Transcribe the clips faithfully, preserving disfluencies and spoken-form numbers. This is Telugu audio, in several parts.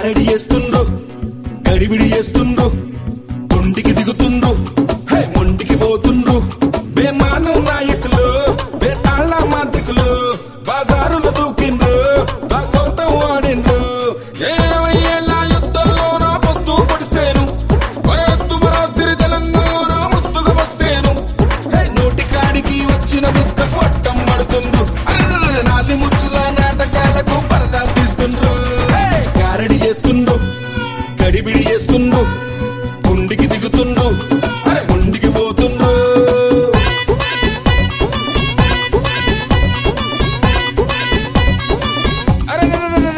గారడి చేస్తుండ్రు, గడిబిడి చేస్తుండ్రు, తొండికి దిగుతుండ్రు, హే మొండికి పోతుండ్రు. బేమానం నాయకులు, బేతాళ మాంత్రికులు, బాజారులు దూకిండ్రు, బాగోతం వాడిండ్రు. ఇరవై ఏళ్ళ యుద్ధంలో నా పొత్తు పొడిస్తేను, వయత్తు మరాత్రి తెలంగాణ ముత్తుగా వస్తేను. హే నోటి కాడికి వచ్చిన ముక్క కొట్టం పడుతుండ్రు, అరే నాలి ముచ్చుల నాటకాలకు పరదా తీస్తుండ్రు. హే గారడి చేస్తుండ్రు, గడిబిడి చేస్తుండ్రు, గుండికి దిగుతుండ్రు, అరే గుండికి పోతుండ్రు. అరే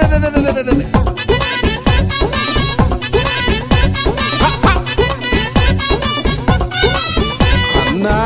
అన్నా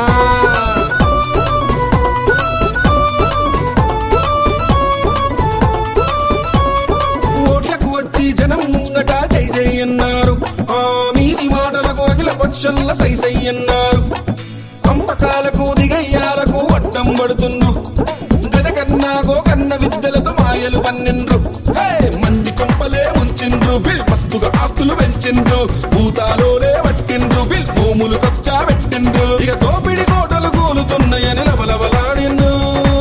ఓట్లకు వచ్చి జనం ముంగట జై జై అన్నారు, ఆ మీది మాటలకు అఖిల పక్షంలో సై సై అన్నారు. పంపకాలకు దిగయ్యాలకు అడ్డం పడుతుండ్రు, గద కన్నా గోకన్న విద్యలతో మాయలు పన్నిండ్రు. హే మంది కొంపలే ఉంచిండ్రు, వీల్ మస్తుగా ఆస్తులు పెంచిండ్రు, భూతాలోలే పట్టిండ్రు, వీల్ భూములు కొచ్చా పెట్టిండ్రు. ఇక దోపిడి కోటలు కూలుతున్నాయని లబలబలాడిండ్రు.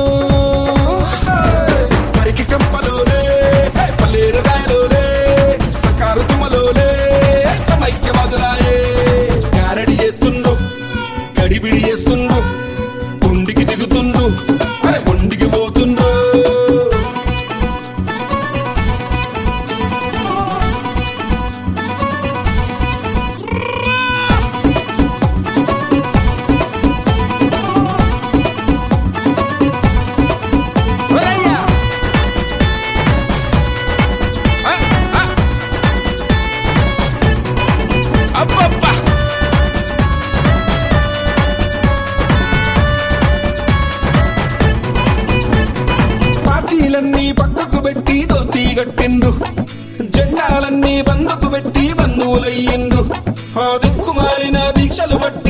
మరికి కంపలోలే, హే పల్లేరు రాయలోలే, సర్కారు తుమ్మలోలే, సమైక్యవాదులాయే. గారడి చేస్తుండ్రు, గడిబిడి చేస్తుండ్రు, గుండికి దిగుతుండ్రు, అరే గుండికి పోతుండ్రు. ఒరేయ్యా! ఆ, ఆ! అబ్బబ్బా! పార్టీలన్నీ పక్కకు పెట్టి దోస్తీ కట్టిండ్రు, జెండాలన్నీ బందుకు పెట్టి బంధువులయ్యిండ్రు. ఆ దిక్కుమాలిన దీక్షలు బట్టి